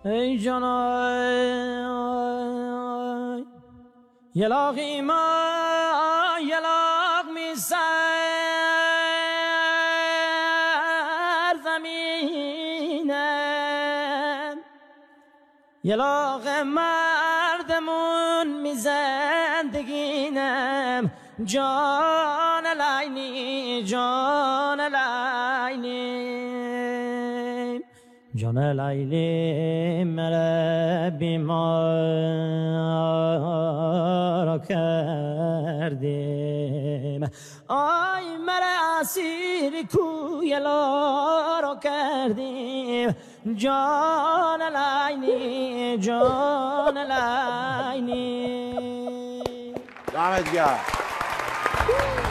ای جانای یلاقی ما یلاق می سر زمینم یلاق مردمون می زندگینم جان لینی جان لینی جان لیلی مرا بیمار کردیم آی مرا اسیر کویلا رو کردیم جان لینی جان لینی دمت گرم.